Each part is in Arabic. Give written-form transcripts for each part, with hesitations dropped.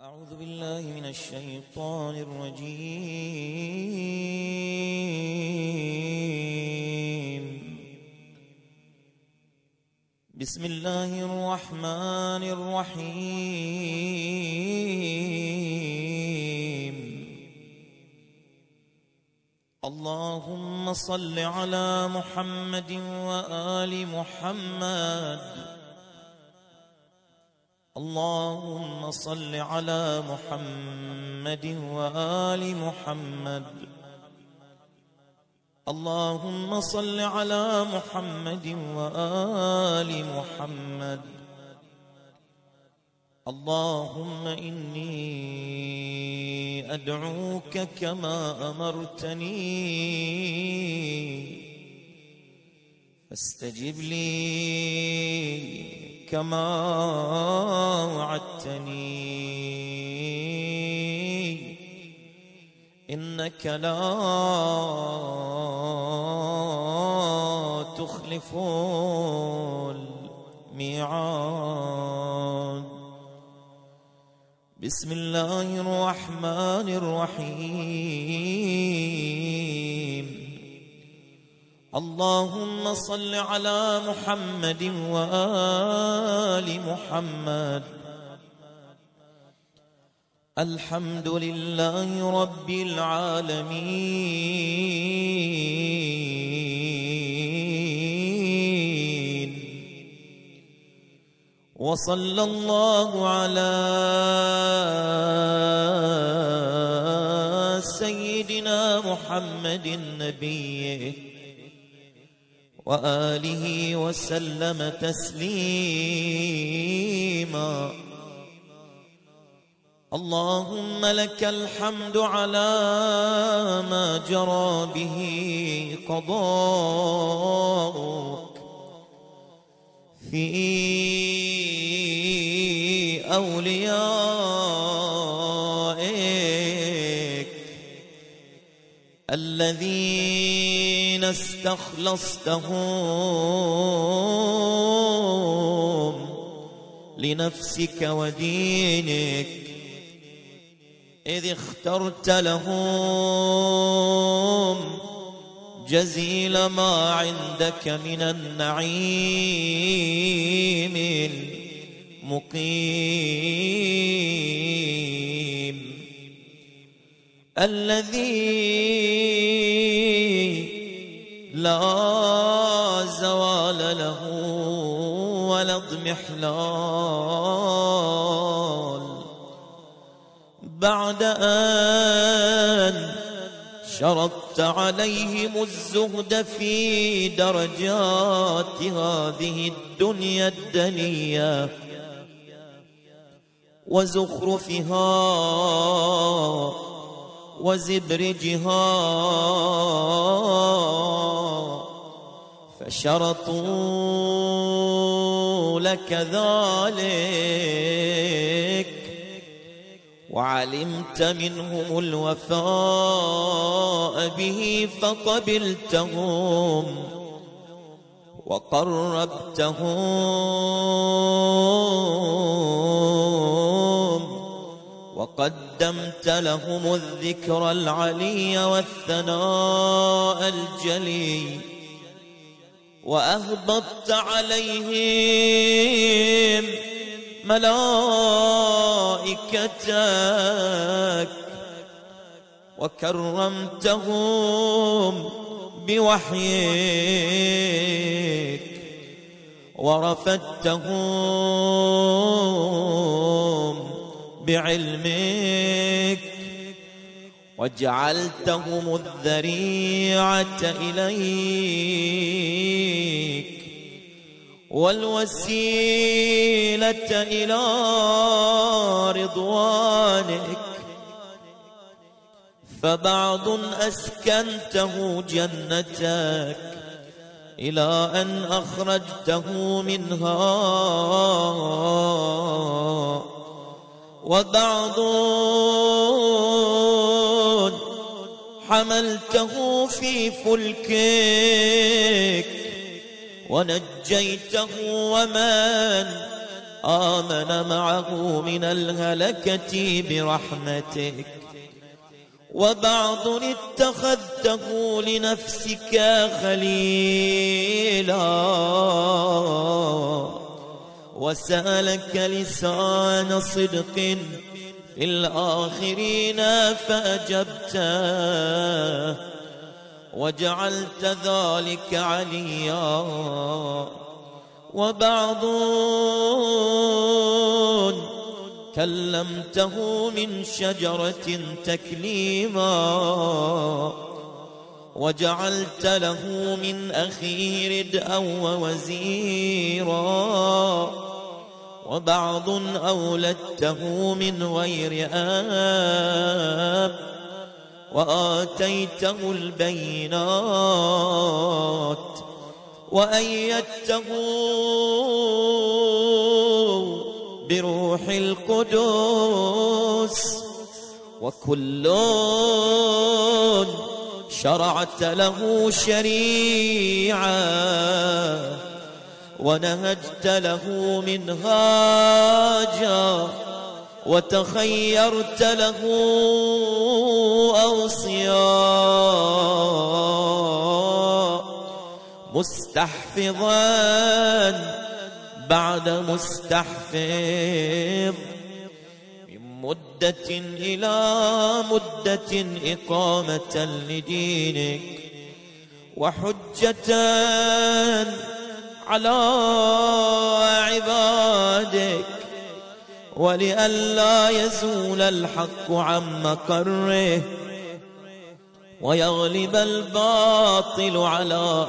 أعوذ بالله من الشيطان الرجيم. بسم الله الرحمن الرحيم. اللهم صل على محمد وآل محمد. اللهم صل على محمد وآل محمد. اللهم صل على محمد وآل محمد. اللهم إني أدعوك كما أمرتني فاستجب لي كما وعدتني إنك لا تخلف الميعاد. بسم الله الرحمن الرحيم. اللهم صل على محمد وآل محمد. الحمد لله رب العالمين، وصلى الله على سيدنا محمد النبي وآله وسلم تسليما. اللهم لك الحمد على ما جرى به قضاؤك في أوليائك الذين استخلصتهم لنفسك ودينك، إذ اخترت لهم جزيل ما عندك من النعيم المقيم الذي لا زوال له ولا اضمحلال، بعد أن شرطت عليهم الزهد في درجات هذه الدنيا الدنية وزخرفها وزبرجها، فشرطوا لك ذلك وعلمت منهم الوفاء به فقبلتهم وقربتهم وقدمت لهم الذكر العلي والثناء الجلي، وأهبطت عليهم ملائكتك وكرمتهم بوحيك ورفدتهم بعلمك وجعلتهم الذريعة إليك والوسيلة إلى رضوانك، فبعض أسكنته جنتك إلى أن أخرجته منها، وبعض حملته في فلكك ونجيته ومن آمن معه من الهلكة برحمتك، وبعض اتخذته لنفسك خليلا، وسألك لسان صدق في الآخرين فأجبته، وجعلت ذلك عليا. وبعض كلمته من شجرة تكليما، وجعلت له من أخيه ردءا ووزيرا. وبعض أولدته من غير آب، وآتيته البينات، وأيدته بروح القدس، وكل شرعت له شريعة، ونهجت له منهاجا، وتخيرت له أوصياء، مستحفظا بعد مستحفظ، من مدة إلى مدة إقامة لدينك، وحجة على عبادك، ولئلا يزول الحق عن مقره، ويغلب الباطل على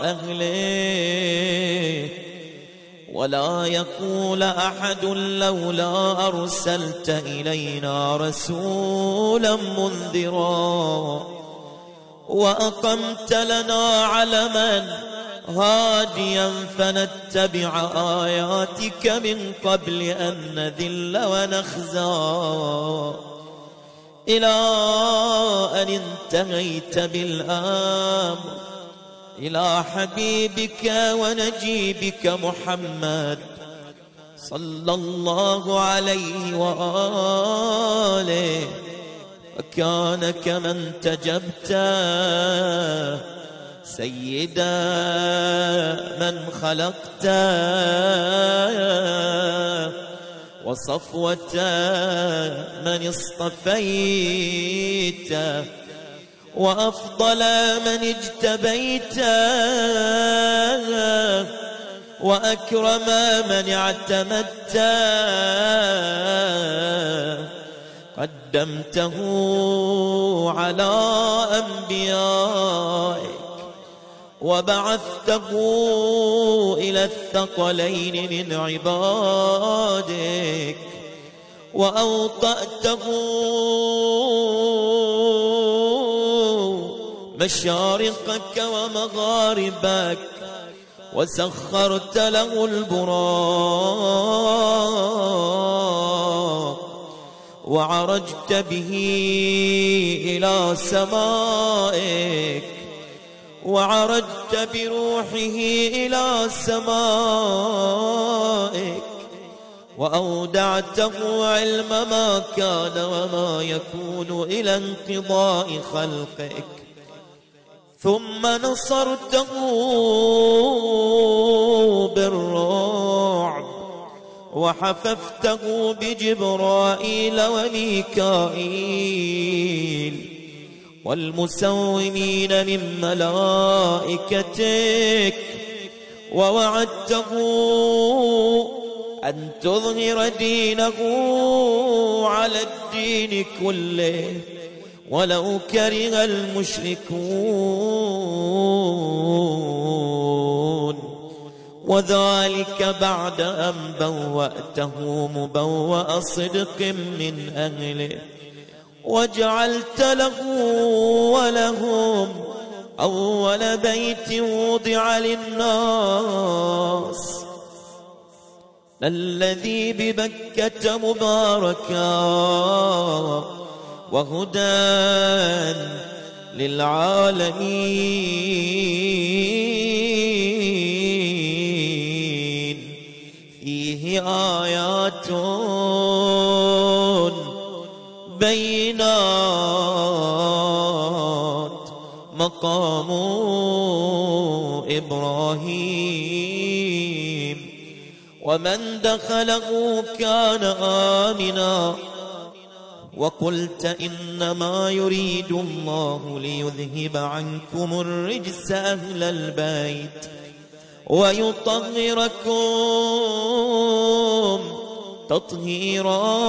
أهله، ولا يقول أحد لولا أرسلت إلينا رسولا منذرا، وأقمت لنا علما هاديا فنتبع آياتك من قبل أن نذل ونخزى، إلى أن انتهيت بالأمر إلى حبيبك ونجيبك محمد صلى الله عليه وآله، وكان كمن تجبت سيدا من خلقت، وصفوة من اصطفيت، وأفضل من اجتبيت، وأكرم من اعتمدت، قدمته على أنبيائك، وبعثته إلى الثقلين من عبادك، وأوطأته مشارقك ومغاربك، وسخرت له البراق، وعرجت به إلى سمائك، وعرجت بروحه إلى سمائك، وأودعته علم ما كان وما يكون إلى انقضاء خلقك، ثم نصرته بالرعب، وحففته بجبرائيل وميكائيل والمسومين من ملائكتك، ووعدته أن تظهر دينه على الدين كله ولو كره المشركون، وذلك بعد أن بوأته مبوأ صدق من أهله، وجعلت له ولهم أول بيت وضع للناس الذي ببكة مباركا وهدى للعالمين، فيه آيات آيات بينات مقام إبراهيم ومن دخله كان آمنا وقلت إنما يريد الله ليذهب عنكم الرجس أهل البيت ويطهركم تطهيرا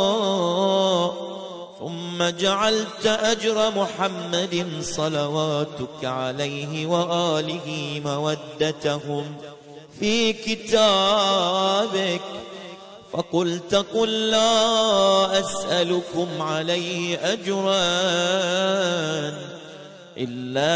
ثم جعلت أجر محمد صلواتك عليه وآله مودتهم في كتابك فقلت قل لا أسألكم عليه أجرا إلا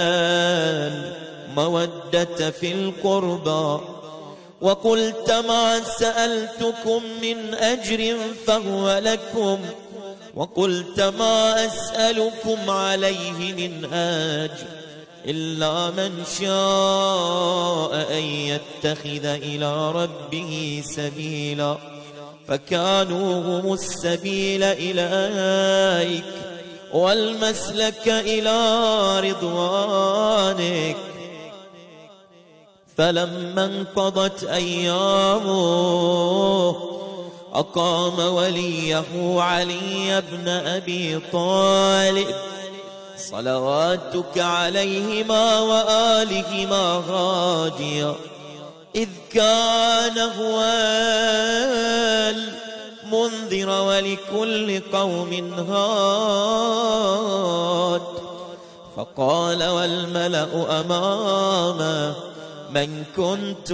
المودة في القربى وقلت ما سألتكم من أجر فهو لكم وقلت ما أسألكم عليه من أجر إلا من شاء أن يتخذ إلى ربه سبيلا فكانوا هم السبيل إليك والمسلك إلى رضوانك فلما انقضت أيامه أقام وليه علي بن أبي طالب صلواتك عليهما وآلهما هاديا إذ كان هو المنذر ولكل قوم هاد فقال والملأ أمامه من كنت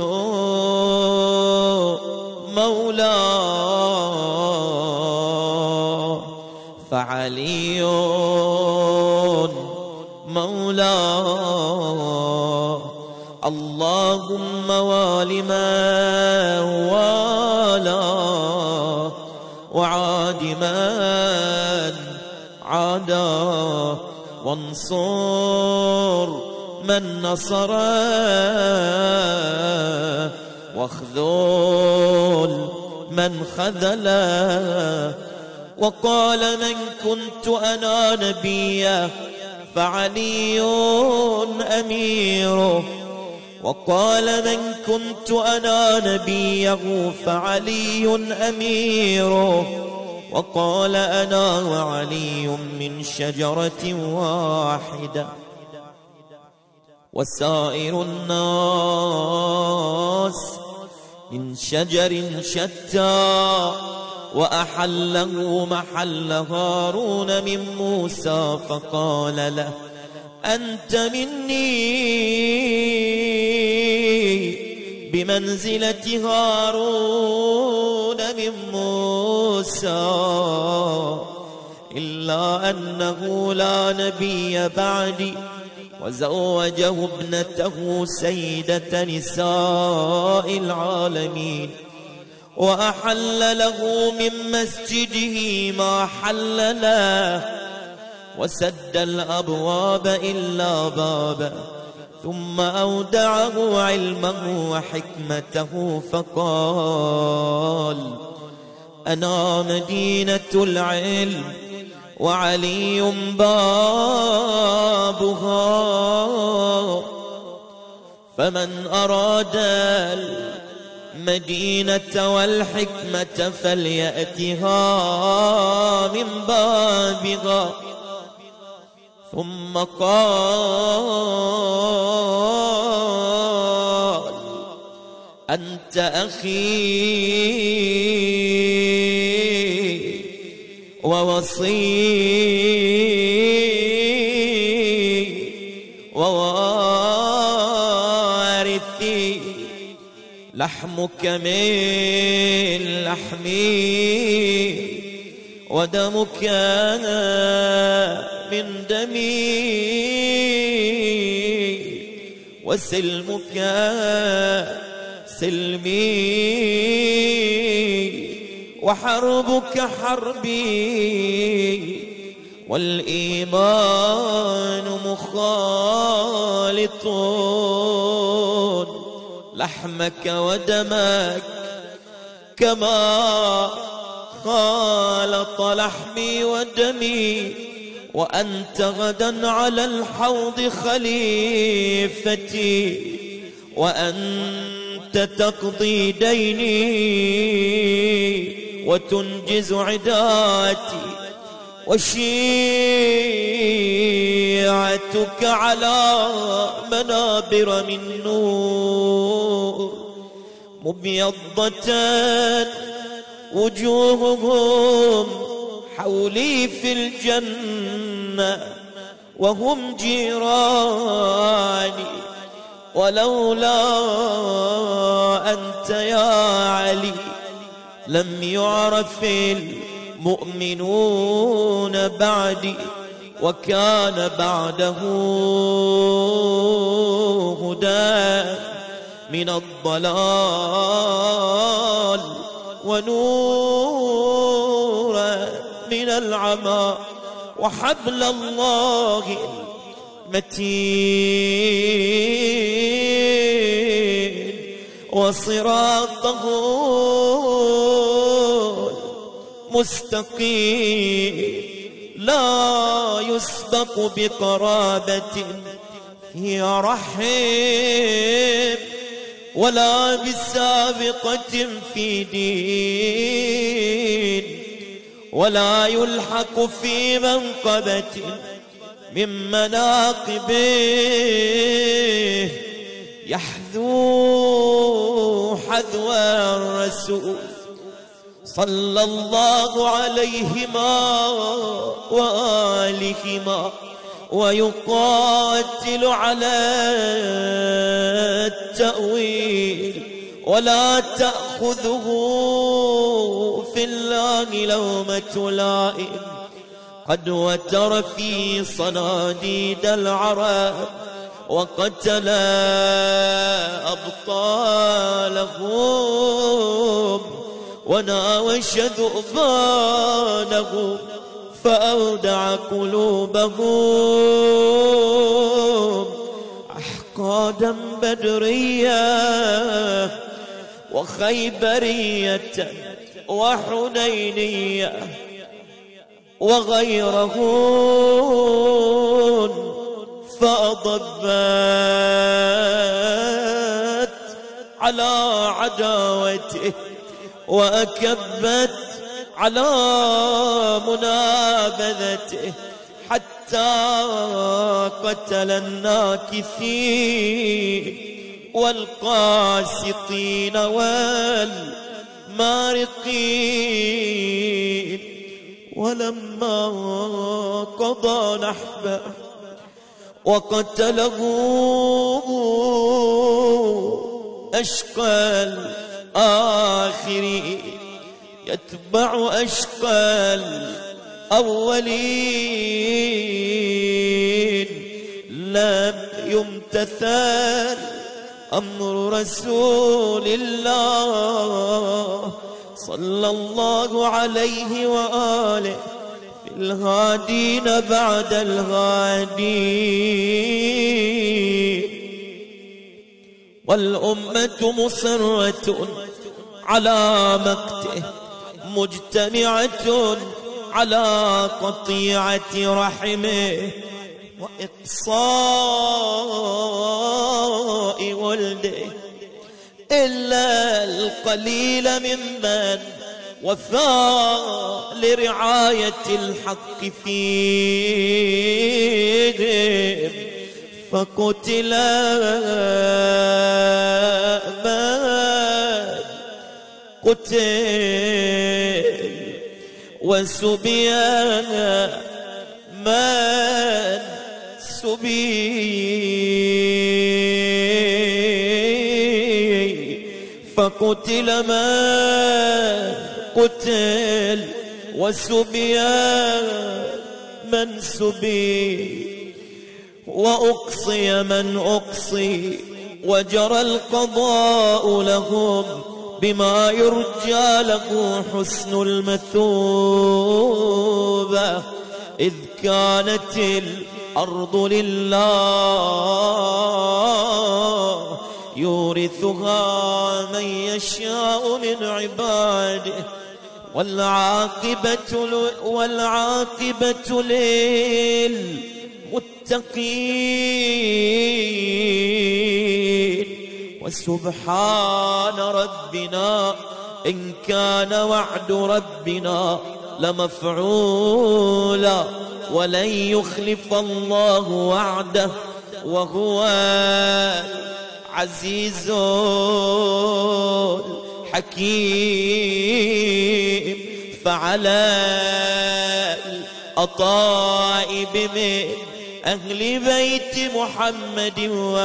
مولاه فعلي مولاه اللهم وال من والاه وعاد من عاداه وانصر من نصره واخذل من خذله وقال من كنت أنا نبيه فعلي أميره وقال من كنت أنا نبيه فعلي أميره وقال أنا وعلي من شجرة واحدة وسائر الناس من شجر شتى وأحله محل هارون من موسى فقال له أنت مني بمنزلة هارون من موسى إلا أنه لا نبي بعدي وزوجه ابنته سيدة نساء العالمين وأحل له من مسجده ما حل له وسد الأبواب إلا بابا ثم أودعه علمه وحكمته فقال أنا مدينة العلم وعلي بابها فمن أراد المدينة والحكمة فليأتها من بابها ثم قال أنت أخي ووصي ووارثي لحمك من لحمي ودمك من دمي وسلمك سلمي وحربك حربي والإيمان مخالط لحمك ودمك كما خالط لحمي ودمي، وأنت غدا على الحوض خليفتي، وأنت تقضي ديني وتنجز عداتي، وشيعتك على منابر من نور مبيضة وجوههم حولي في الجنة وهم جيراني، ولولا أنت يا علي لم يعرف المؤمنون بعدي، وكان بعده هدى من الضلال ونور من العمى، وحبل الله المتين وصراطه مستقيم لا يسبق بقرابة في رحم، ولا بسابقة في دين، ولا يلحق في منقبة من مناقبه، يحذو حذو الرسول صلى الله عليهما وآلهما، ويقاتل على التأويل، ولا تأخذه في الله لومة لائم، قد وتر في صناديد العرب وقتل أبطالهم، وناوش ذؤبانهم فأودع قلوبهم، أحقادا بدرية وخيبرية وحنينية وغيرهن، فأضبت على عداوته وأكبت على منابذته، حتى قتل الناكثين والقاسطين والمارقين. ولما قضى نحبه وقتله أشقى الآخرين يتبع أشقى الأولين، لم يمتثل أمر رسول الله صلى الله عليه وآله في الغادين بعد الغادين، والأمة مصرة على مقته مجتمعة على قطيعة رحمه وإقصاء ولده، إلا القليل ممن وفى لرعاية الحق فيهم، فقتل من قتل وسبي من سبي، فقتل من قتل وسبي من سبي، وأقصي من أقصي، وجرى القضاء لهم بما يرجى له حسن المثوبة، إذ كانت الأرض لله يورثها من يشاء من عباده والعاقبة للمتقين. وسبحان ربنا إن كان وعد ربنا لمفعولا ولن يخلف الله وعده وهو عزيز حكيم. فعلى الأطائب من أهل بيت محمد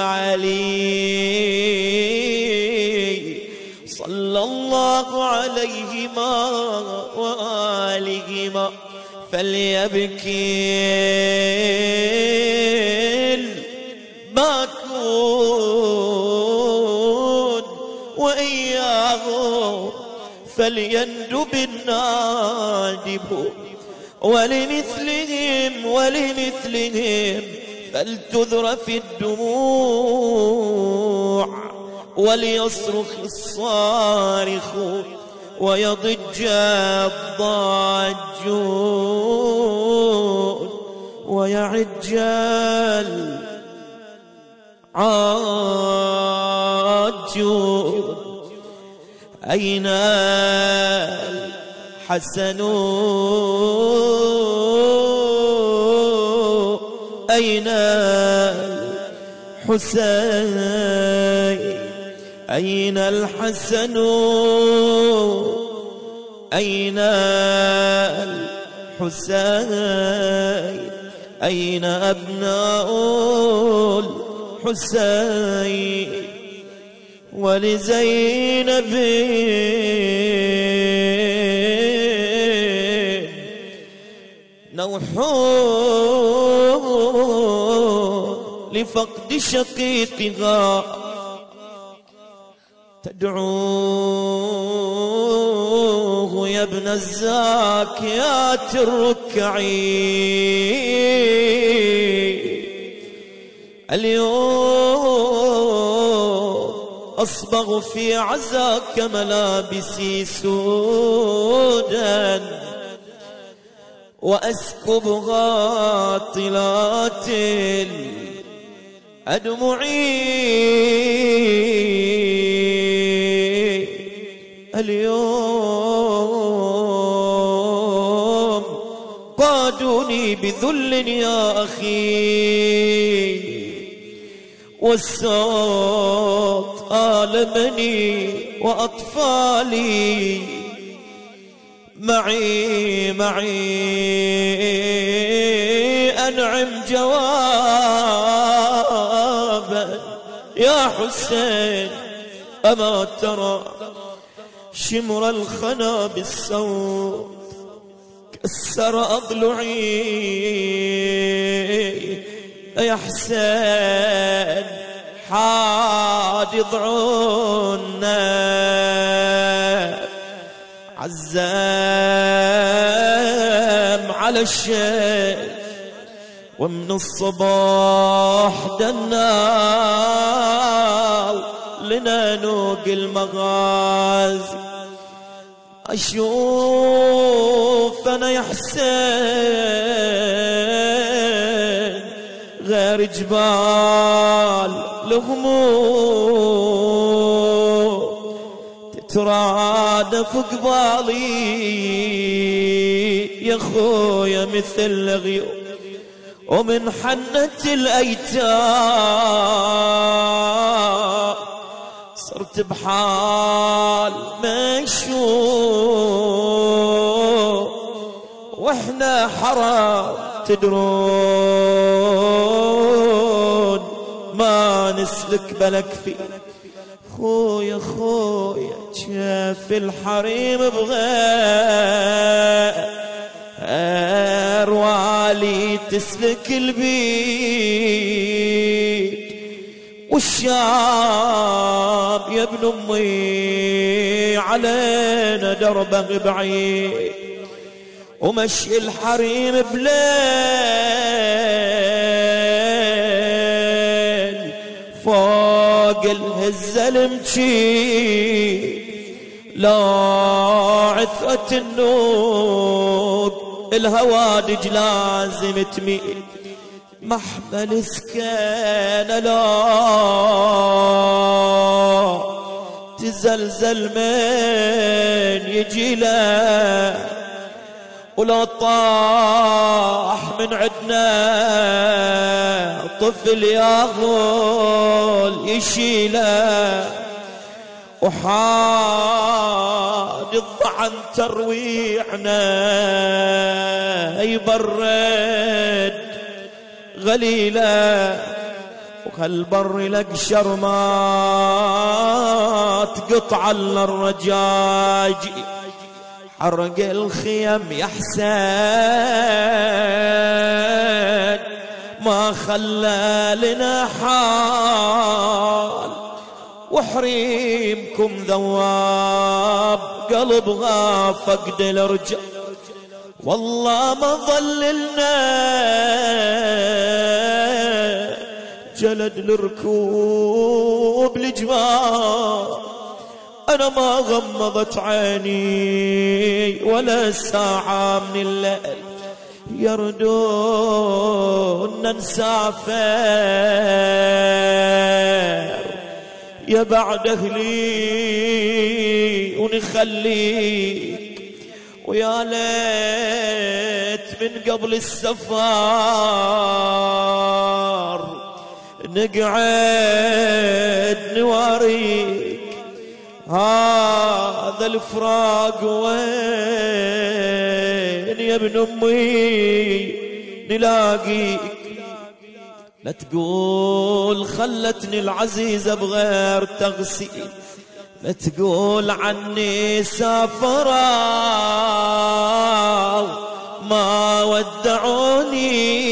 وعلي صلى الله عليهما وآلهما فليبكي الباكون وإياه فليندب النادب. ولمثلهم فلتذرف الدموع وليصرخ الصارخ ويضج الضاجون ويعج العاجون. أين الحسن أين الحسين أين الحسن أين الحسين أين أبناء الحسين ولزينب نوح لفقد شقيقها تدعوه يا ابن الزاكيات الركعي. اليوم أصبغ في عزاك ملابسي سودا وأسكب غاطلات أدمعي. اليوم قادوني بذل يا أخي والصوت آلمني وأطفالي معي أنعم جوابا يا حسين. أما ترى شمر الخنا بالصوت كسر أضلعي يا حسين حادض عنا عزام على الشيء ومن الصباح دنال لنا نوق المغازي. أشوف أنا يا حسين غير جبال الهموم تترادف قبالي يا خويا مثل غيوم. ومن حنة الأيتام صرت بحال مشوق واحنا حرام تدرون ما نسلك بلك في خويا شاف الحريم بغير والي تسلك البيت والشام يا ابن امي علينا دربه بعيد ومشي الحريم بليل فوق فوق الزلمشي لا عثرة النوق الهوادج لازم تميل محمل سكينة لا تزلزل من يجي له ولا طاح من عدنا طفل ياغل يشيله وحاد الضعن ترويعنا يبرد غليله وهالبر لقشر ما تقطع الا الرجاج حرق الخيم يا حسين ما خلى لنا حال وحريمكم ذواب قلب غاف فقد الرجال والله ما ظللنا جلد الركوب الجبال أنا ما غمضت عيني ولا ساعة من الليل يردون نسافر يا بعد أهلي ونخليك ويا ليت من قبل السفر نقعد نواريك هذا الفراق وين يا ابن امي نلاقيك لا تقول خلتني العزيزة بغير تغسيل لا تقول عني سافرة ما ودعوني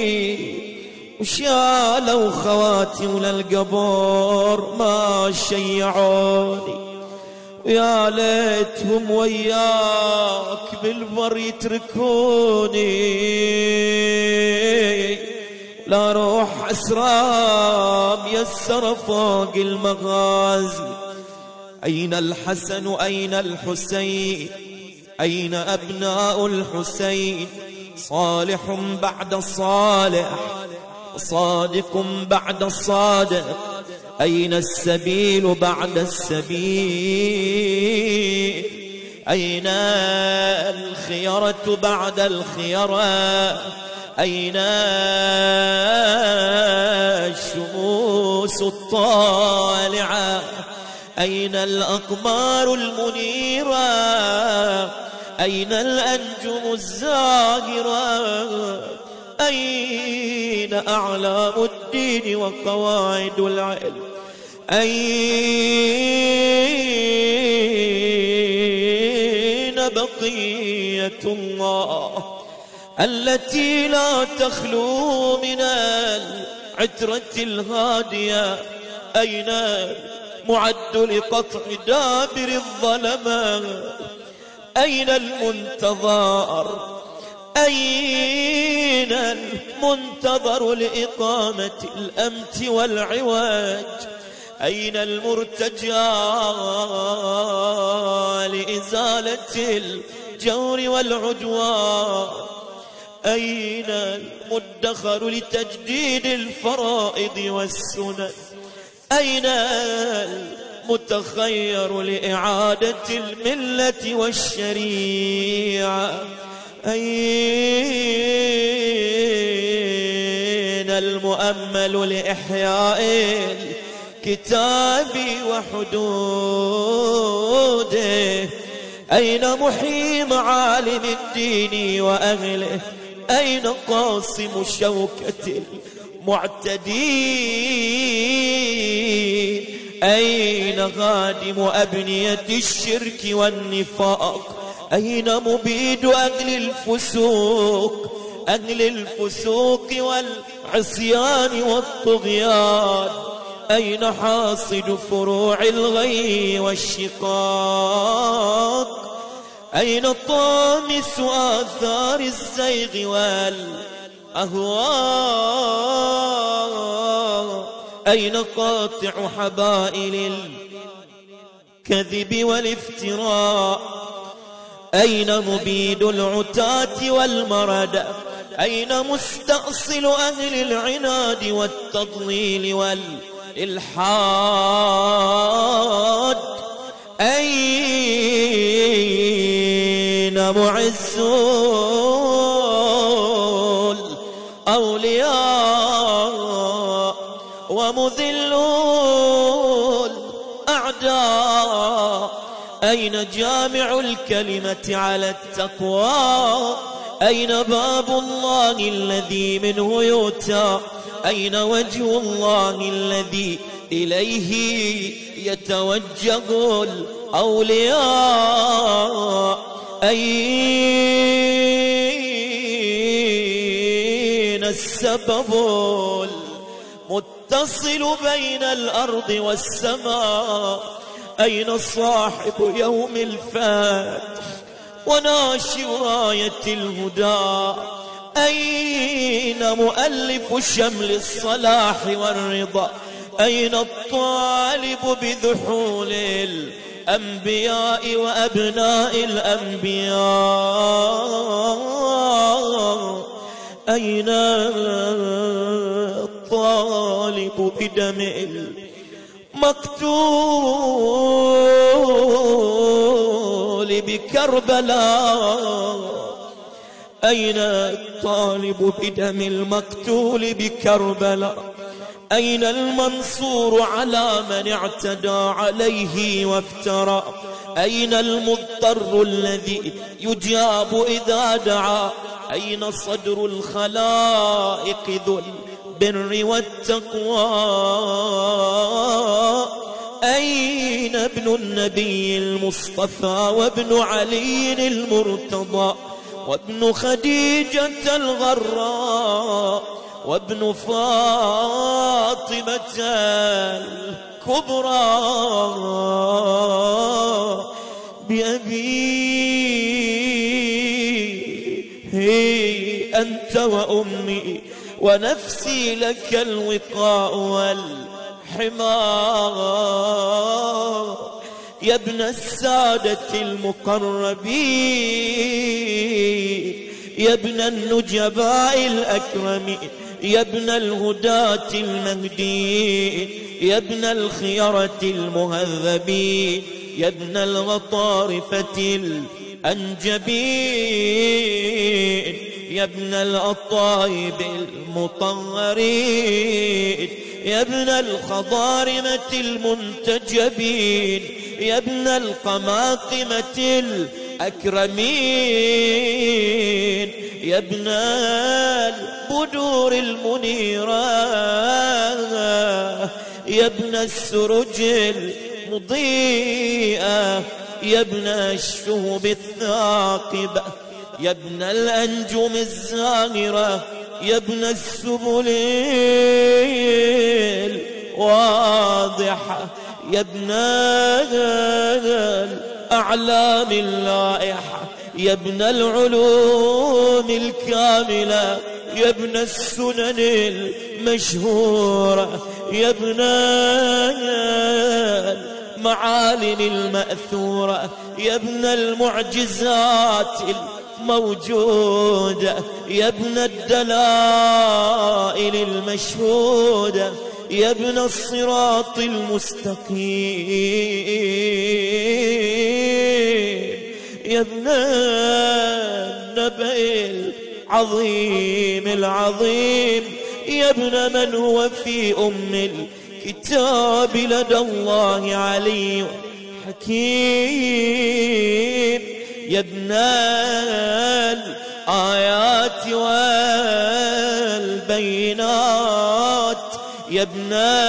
وشالوا خواتي وللقبور ما شيعوني ويا ليتهم وياك بالبر يتركوني لا روح أسرى ميسر فوق المغازي أين الحسن أين الحسين أين أبناء الحسين صالح بعد صالح صادق بعد الصادق أين السبيل بعد السبيل أين الخيرة بعد الخيرة أين الشموس الطالعة أين الأقمار المنيرة أين الأنجم الزاهرة أين أعلام الدين وقواعد العلم أين بقية الله التي لا تخلو من العترة الهادية أين معد لقطع دابر الظلمة أين المنتظر أين المنتظر لإقامة الأمت والعواج أين المرتجى لإزالة الجور والعدوان أين المدخر لتجديد الفرائض والسنن أين المتخير لإعادة الملة والشريعة أين المؤمل لإحياء الكتاب وحدوده أين محيي معالم الدين وأهله أين قاصم شوكة المعتدين أين غادم أبنية الشرك والنفاق أين مبيد أهل الفسوق والعصيان والطغيان أين حاصد فروع الغي والشقاق أين طامس آثار الزيغ والأهواء أين قاطع حبائل الكذب والافتراء؟ أين مبيد العتاة والمرد؟ أين مستأصل أهل العناد والتضليل والإلحاد؟ أين معز الأولياء ومذل الأعداء؟ أين جامع الكلمة على التقوى؟ أين باب الله الذي منه يؤتى؟ أين وجه الله الذي إليه يتوجه الأولياء؟ أين السبب المتصل بين الأرض والسماء؟ أين صاحب يوم الفتح وناشر راية الهدى؟ أين مؤلف شمل الصلاح والرضا؟ أين الطالب بذحول الأنبياء وأبناء الأنبياء؟ أين الطالب بدم مقتول بكربلاء؟ أين الطالب بدم المقتول بكربلاء؟ أين المنصور على من اعتدى عليه وافترى؟ أين المضطر الذي يجاب إذا دعا؟ أين صدر الخلائق ذو البر والتقوى؟ أين ابن النبي المصطفى وابن علي المرتضى وابن خديجة الغراء وابن فاطمة الكبرى؟ بأبي أنت وأمي ونفسي لك الوقاء والحمار. يا ابن السادة المقربين، يا ابن النجباء الأكرمين، يا ابن الهداة المهديين، يا ابن الخيرة المهذبين، يا ابن الغطارفة الأنجبين، يا ابن الأطايب المطهرين، يا ابن الخضارمة المنتجبين، يا ابن القماقمة الأكرمين، يا ابن البدور المنيرة، يا ابن السرج المضيئة، يا ابن الشهب الثاقبة، يا ابن الأنجم الزاهرة، يا ابن السبل الواضحة، يا ابن الأعلام اللائحة، يا ابن العلوم الكاملة، يا ابن السنن المشهورة، يا ابن المعالم المأثورة، يا ابن المعجزات الموجودة، يا ابن الدلائل المشهودة، يا ابن الصراط المستقيم، يا ابن النبأ العظيم العظيم، يا ابن من هو في أم الكتاب لدى الله علي حكيم، يا ابن الآيات والبينات، يا ابن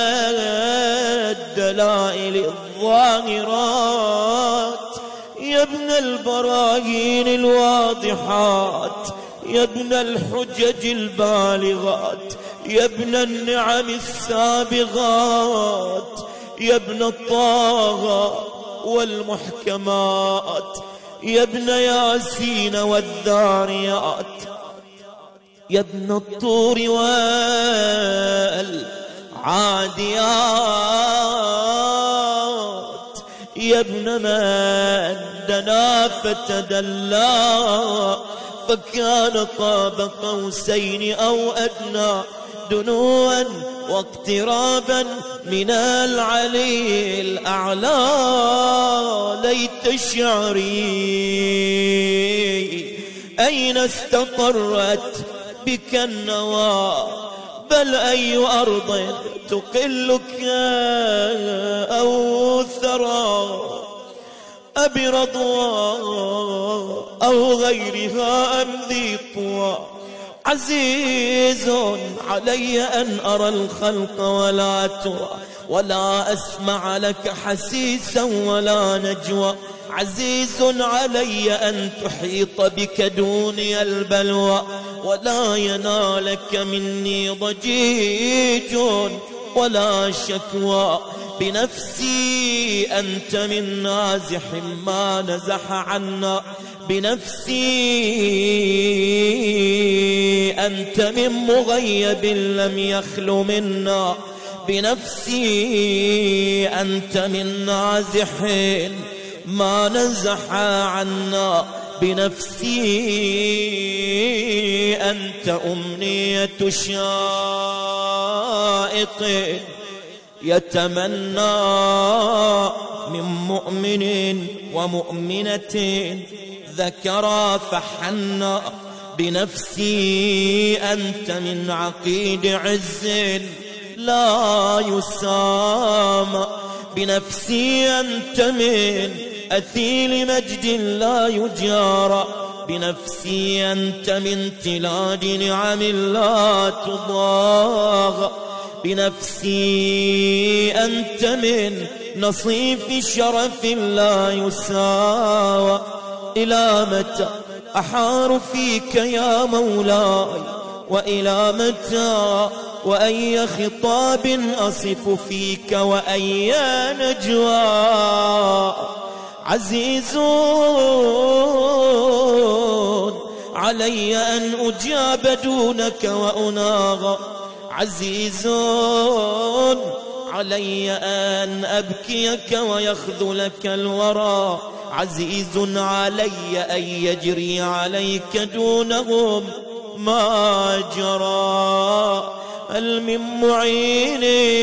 الدلائل الظاهرات، يا ابن البراهين الواضحات، يا ابن الحجج البالغات، يا ابن النعم السابغات، يا ابن الطاغى والمحكمات، يا ابن ياسين والذاريات، يا ابن الطور والعاديات، عاديات يا ابن من دنا فتدلى فكان قاب قوسين أو أدنى دنوا واقترابا من العلي الأعلى ليت شعري أين استقرت بك النوى بل أي أرض تقلك أو ثرى أبي رضوى أو غيرها أم ذي طوى عزيز علي أن أرى الخلق ولا ترى ولا أسمع لك حسيسا ولا نجوى عزيز علي أن تحيط بك دوني البلوى ولا ينالك مني ضجيج ولا شكوى بنفسي أنت من نازح ما نزح عنا بنفسي أنت من مغيب لم يخل منا بنفسي أنت من نازح ما نزح عنا بنفسي أنت أمنية شائق يتمنى من مؤمن ومؤمنة ذكرى فحنا بنفسي أنت من عقيد عز لا يسام بنفسي أنت من أثيل مجد لا يجارى بنفسي أنت من تلاد نعم لا تضاغ بنفسي أنت من نصيف شرف لا يساوى إلى متى أحار فيك يا مولاي وإلى متى وأي خطاب أصف فيك وأي نجوى عزيز علي أن أجاب دونك وأناغ عزيز علي أن أبكيك ويخذلك الورى عزيز علي أن يجري عليك دونهم ما جرى هل من معين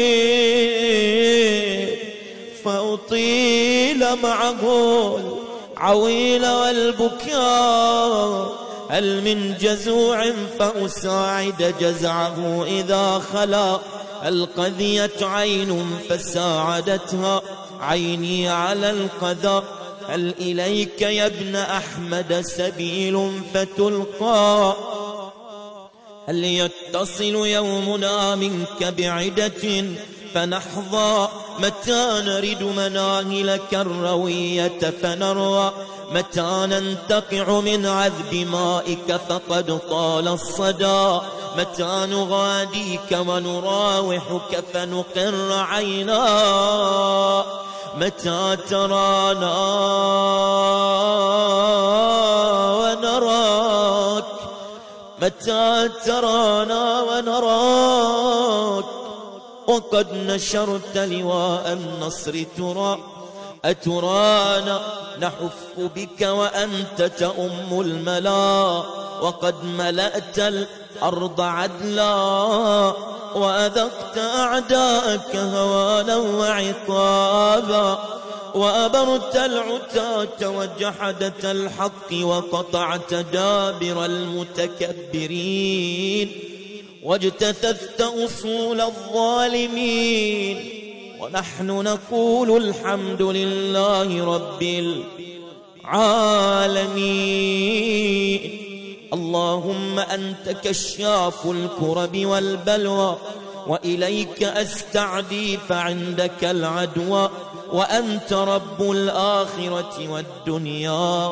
فأطيل معه العويل والبكاء هل من جزوع فأساعد جزعه إذا خلا هل قذيت عين فساعدتها عيني على القذى هل إليك يا ابن أحمد سبيل فتلقى هل يتصل يومنا منك بعدة فنحظى متى نرد مناهلك الروية فنروى متى ننتقع من عذب مائك فقد طال الصدى متى نغاديك ونراوحك فنقر عينا متى ترانا ونراك متى ترانا ونراك وقد نشرت لواء النصر ترى أترانا نحف بك وأنت تؤم الملا وقد ملأت الأرض عدلا وأذقت أعداءك هوانا وعقابا وأبرت العتاة وجحدة الحق وقطعت دابر المتكبرين واجتثثت أصول الظالمين ونحن نقول الحمد لله رب العالمين اللهم أنت كشاف الكرب والبلوى وإليك أستعدي فعندك العدوى وأنت رب الآخرة والدنيا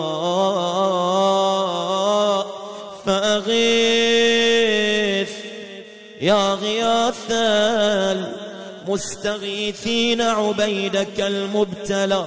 فأغيث يا غياث المستغيثين عبيدك المبتلى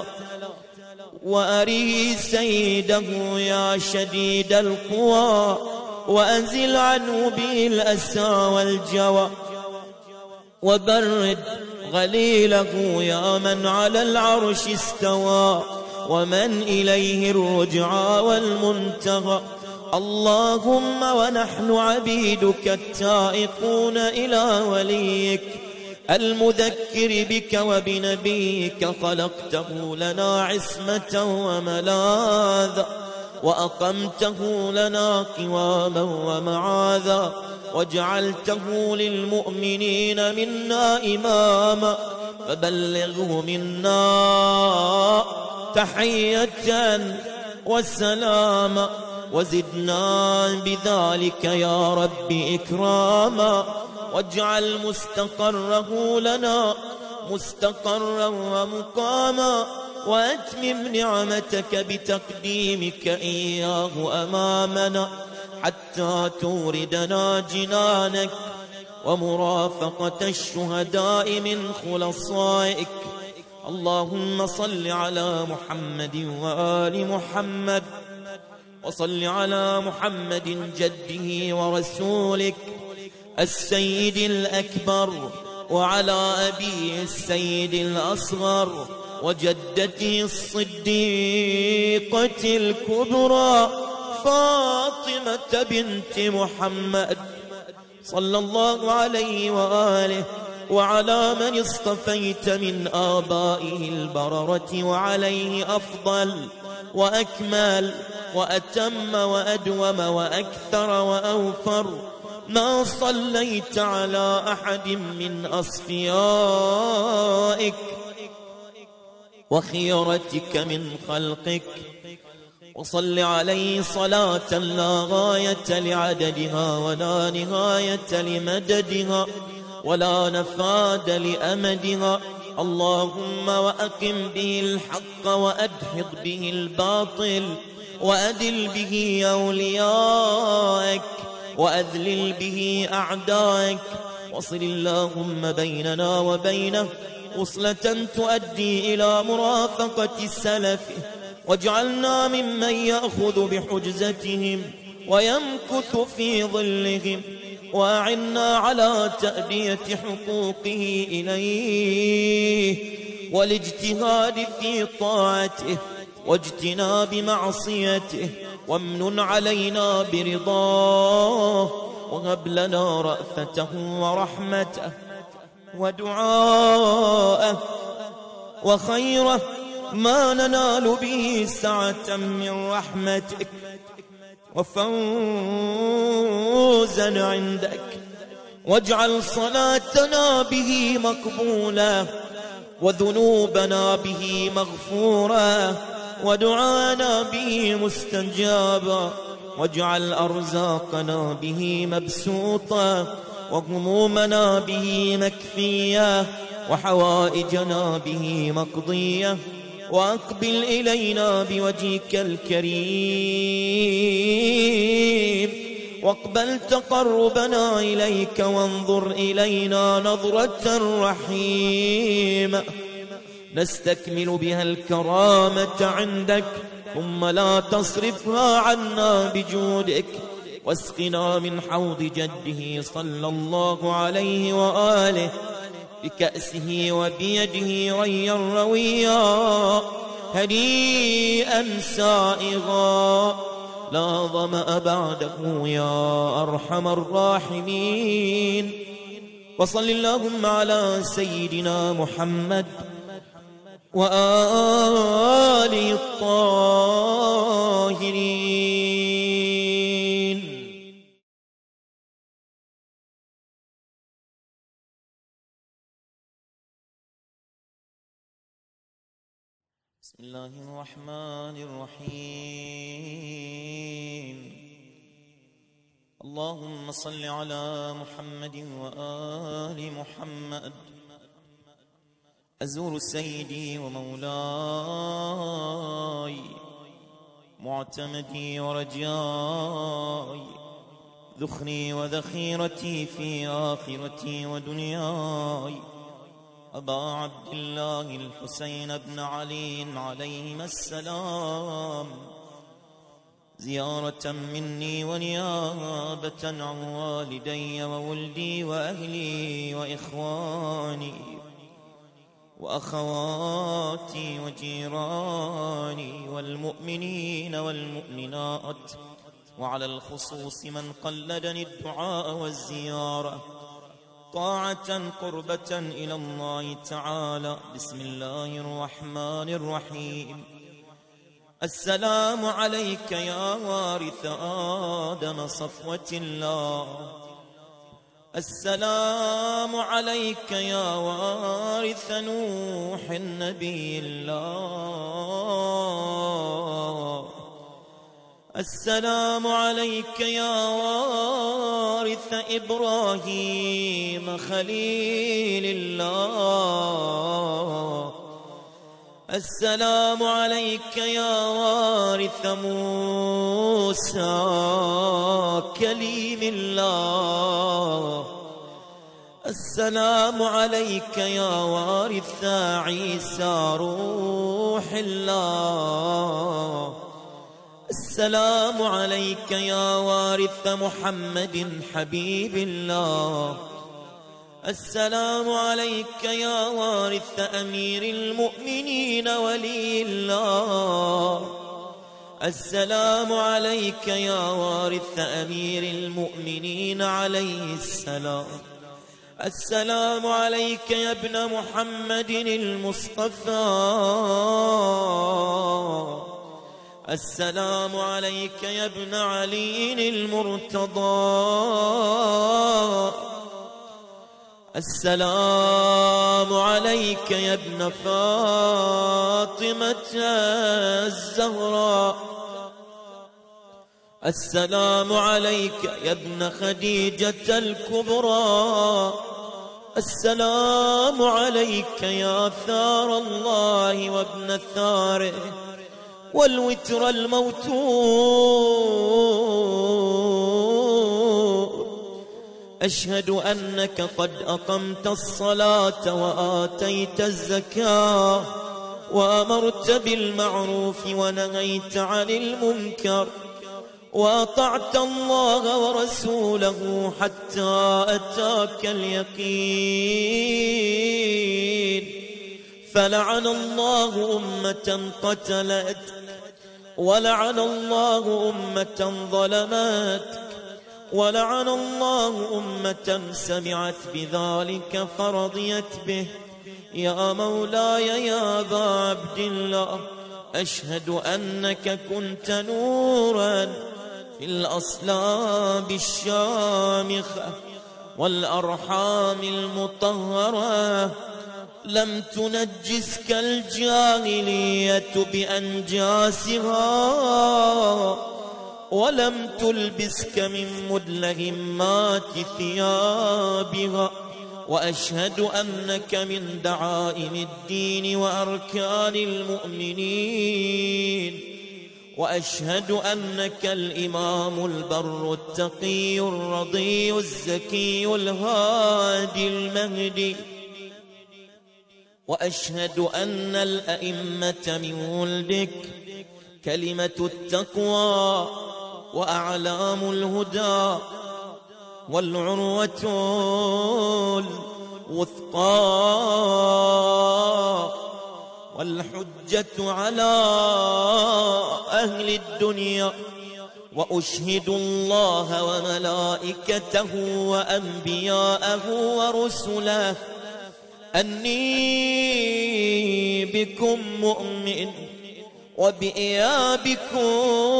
وأري سيده يا شديد القوى وأنزل عنه به الأسى والجوى وبرد غليله يا من على العرش استوى ومن إليه الرجعى والمنتهى. اللهم ونحن عبيدك التائقون إلى وليك المذكر بك وبنبيك خلقته لنا عصمة وملاذا وأقمته لنا قواما ومعاذا وجعلته للمؤمنين منا إماما فبلغه منا تحية والسلام وزدنا بذلك يا رب إكراما واجعل مستقره لنا مستقرا ومقاما وأتمم نعمتك بتقديمك إياه أمامنا حتى توردنا جنانك ومرافقة الشهداء من خلصائك. اللهم صل على محمد وآل محمد وصل على محمد جده ورسولك السيد الأكبر وعلى أبيه السيد الأصغر وجدته الصديقة الكبرى فاطمة بنت محمد صلى الله عليه وآله وعلى من اصطفيت من آبائه البررة وعليه أفضل وأكمل وأتم وأدوم وأكثر وأوفر ما صليت على أحد من أصفيائك وخيرتك من خلقك وصل عليه صلاة لا غاية لعددها ولا نهاية لمددها ولا نفاد لأمدها. اللهم وأقم به الحق وأدحض به الباطل وأدل به أوليائك وأذلل به أعدائك وصل اللهم بيننا وبينه وصلة تؤدي إلى مرافقة السلف واجعلنا ممن يأخذ بحجزتهم ويمكث في ظلهم وأعنا على تأدية حقوقه إليه والاجتهاد في طاعته واجتناب معصيته وامنن علينا برضاه وهب لنا رأفته ورحمته ودعاءه وخيره ما ننال به سعة من رحمتك وفوزا عندك واجعل صلاتنا به مقبولة وذنوبنا به مغفورة ودعانا به مستجابا واجعل أرزاقنا به مبسوطة وهمومنا به مكفية وحوائجنا به مقضية وأقبل إلينا بوجهك الكريم واقبل تقربنا إليك وانظر إلينا نظرة رحيمة نستكمل بها الكرامة عندك ثم لا تصرفها عنا بجودك واسقنا من حوض جده صلى الله عليه وآله بكأسه وبيده ريا رويا هنيئا سائغا لا ظمأ بعده يا أرحم الراحمين. وصل اللهم على سيدنا محمد وآله الطاهرين. بسم الله الرحمن الرحيم. اللهم صل على محمد وآل محمد. أزور سيدي ومولاي معتمدي ورجاي ذخري وذخيرتي في آخرتي ودنياي أبا عبد الله الحسين بن علي عليهما السلام زيارة مني ونيابة عن والدي وولدي وأهلي وإخواني وأخواتي وجيراني والمؤمنين والمؤمنات، وعلى الخصوص من قلدني الدعاء والزيارة طاعة قربة إلى الله تعالى. بسم الله الرحمن الرحيم. السلام عليك يا وارث آدم صفوة الله، السلام عليك يا وارث نوح النبي الله، السلام عليك يا وارث إبراهيم خليل الله، السلام عليك يا وارث موسى كليم الله، السلام عليك يا وارث عيسى روح الله، السلام عليك يا وارث محمد حبيب الله، السلام عليك يا وارث أمير المؤمنين ولي الله، السلام عليك يا وارث أمير المؤمنين عليه السلام، السلام عليك يا ابن محمد المصطفى، السلام عليك يا ابن علي المرتضى، السلام عليك يا ابن فاطمة الزهراء، السلام عليك يا ابن خديجة الكبرى، السلام عليك يا ثار الله وابن ثاره والوتر الموتور، أشهد أنك قد أقمت الصلاة وآتيت الزكاة وأمرت بالمعروف ونهيت عن المنكر وأطعت الله ورسوله حتى أتاك اليقين، فلعن الله أمة قتلت، ولعن الله أمة ظلمت، ولعن الله أمة سمعت بذلك فرضيت به. يا مولاي يا أبا عبد الله، أشهد أنك كنت نورا في الأصلاب الشامخة والأرحام المطهرة، لم تنجسك الجاهلية بأنجاسها، ولم تلبسك من مدلهمات ثيابها، وأشهد أنك من دعائم الدين وأركان المؤمنين، وأشهد أنك الإمام البر التقي الرضي الزكي الهادي المهدي، وأشهد أن الأئمة من ولدك كلمة التقوى وأعلام الهدى والعروة الوثقى والحجة على أهل الدنيا، وأشهد الله وملائكته وأنبياءه ورسله أني بكم مؤمن وبإيابكم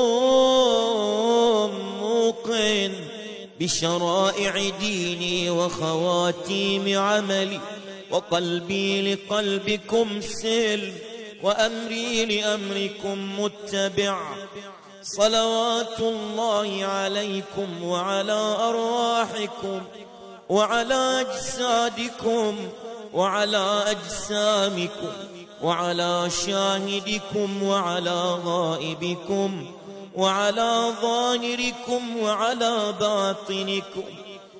موقن بشرائع ديني وخواتيم عملي، وقلبي لقلبكم سلم وأمري لأمركم متبع. صلوات الله عليكم وعلى أرواحكم وعلى أجسادكم وعلى أجسامكم وعلى شاهدكم وعلى غائبكم وعلى ظاهركم وعلى باطنكم،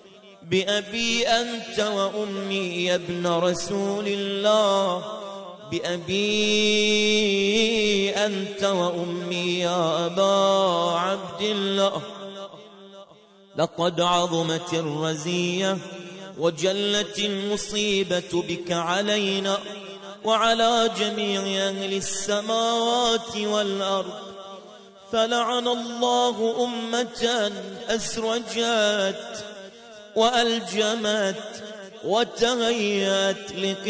بأبي أنت وأمي يا ابن رسول الله، بأبي أنت وأمي يا أبا عبد الله، لقد عظمت الرزية وجلت المصيبة بك علينا وعلى جميع أهل السماوات والأرض، فلعن الله أمة أسرجت وألجمت وتهيأت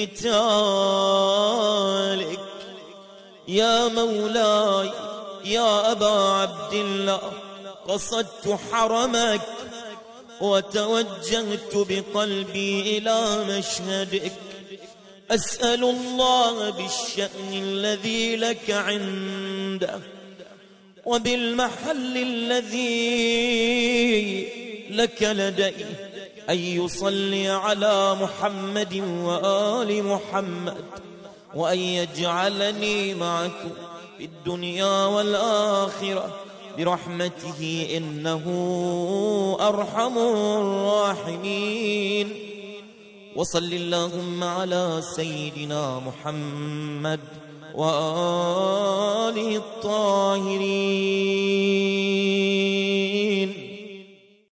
لقتالك. يا مولاي يا أبا عبد الله، قصدت حرمك وتوجهت بقلبي إلى مشهدك، أسأل الله بالشأن الذي لك عنده وبالمحل الذي لك لديه أن يصلي على محمد وآل محمد، وأن يجعلني معكم في الدنيا والآخرة برحمته إنه أرحم الراحمين. وصل اللهم على سيدنا محمد وآله الطاهرين.